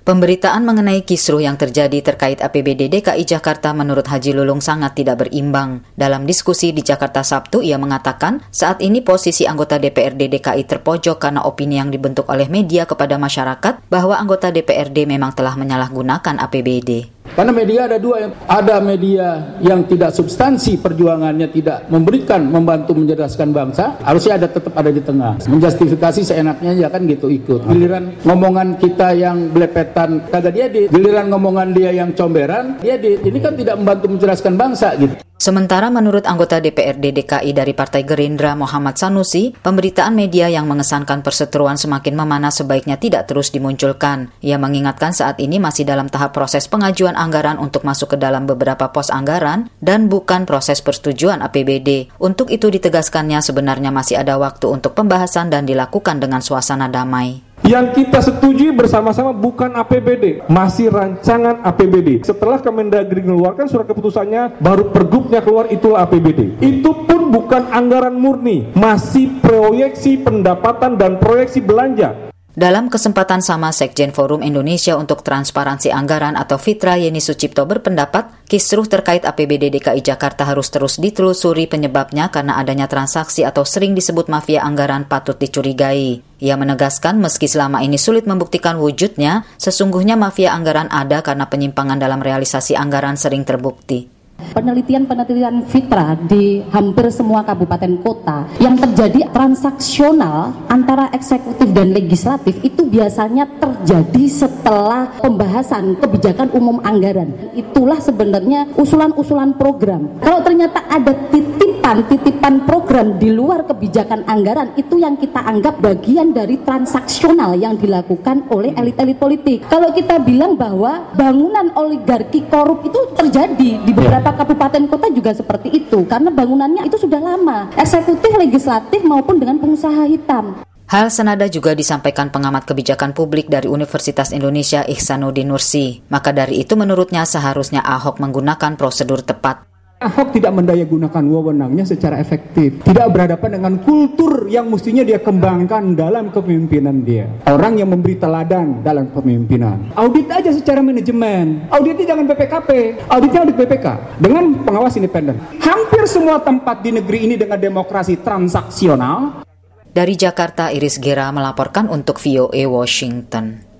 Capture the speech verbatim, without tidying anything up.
Pemberitaan mengenai kisruh yang terjadi terkait A P B D D K I Jakarta menurut Haji Lulung sangat tidak berimbang. Dalam diskusi di Jakarta Sabtu, ia mengatakan saat ini posisi anggota D P R D D K I terpojok karena opini yang dibentuk oleh media kepada masyarakat bahwa anggota D P R D memang telah menyalahgunakan A P B D. Karena media ada dua, ada media yang tidak substansi perjuangannya, tidak memberikan, membantu mencerdaskan bangsa, harusnya ada tetap ada di tengah. Menjustifikasi seenaknya aja kan gitu ikut. Giliran ngomongan kita yang belepetan kagak diedit, giliran ngomongan dia yang comberan diedit. Ini kan tidak membantu mencerdaskan bangsa gitu. Sementara menurut anggota D P R D D K I dari Partai Gerindra Muhammad Sanusi, pemberitaan media yang mengesankan perseteruan semakin memanas sebaiknya tidak terus dimunculkan. Ia mengingatkan saat ini masih dalam tahap proses pengajuan anggaran untuk masuk ke dalam beberapa pos anggaran dan bukan proses persetujuan A P B D. Untuk itu ditegaskannya sebenarnya masih ada waktu untuk pembahasan dan dilakukan dengan suasana damai. Yang kita setujui bersama-sama bukan A P B D, masih rancangan A P B D. Setelah Kemendagri mengeluarkan surat keputusannya, baru pergubnya keluar, itulah A P B D. Itu pun bukan anggaran murni, masih proyeksi pendapatan dan proyeksi belanja. Dalam kesempatan sama, Sekjen Forum Indonesia untuk Transparansi Anggaran atau Fitra Yeni Sucipto berpendapat, kisruh terkait A P B D D K I Jakarta harus terus ditelusuri penyebabnya karena adanya transaksi atau sering disebut mafia anggaran patut dicurigai. Ia menegaskan meski selama ini sulit membuktikan wujudnya, sesungguhnya mafia anggaran ada karena penyimpangan dalam realisasi anggaran sering terbukti. Penelitian-penelitian Fitra di hampir semua kabupaten kota yang terjadi transaksional antara eksekutif dan legislatif itu biasanya terjadi setelah pembahasan kebijakan umum anggaran. Itulah sebenarnya usulan-usulan program. Kalau ternyata ada titipan-titipan program di luar kebijakan anggaran, itu yang kita anggap bagian dari transaksional yang dilakukan oleh elit-elit politik. Kalau kita bilang bahwa bangunan oligarki korup itu terjadi di beberapa kabupaten kota juga seperti itu, karena bangunannya itu sudah lama, eksekutif, legislatif maupun dengan pengusaha hitam. Hal senada juga disampaikan pengamat kebijakan publik dari Universitas Indonesia Ihsanuddin Nursi. Maka dari itu menurutnya seharusnya Ahok menggunakan prosedur tepat. Ahok tidak mendayagunakan wewenangnya secara efektif, tidak berhadapan dengan kultur yang mestinya dia kembangkan dalam kepemimpinan dia. Orang yang memberi teladan dalam kepemimpinan. Audit aja secara manajemen, auditnya jangan B P K P, auditnya audit B P K dengan pengawas independen. Hampir semua tempat di negeri ini dengan demokrasi transaksional. Dari Jakarta, Iris Gera melaporkan untuk V O A Washington.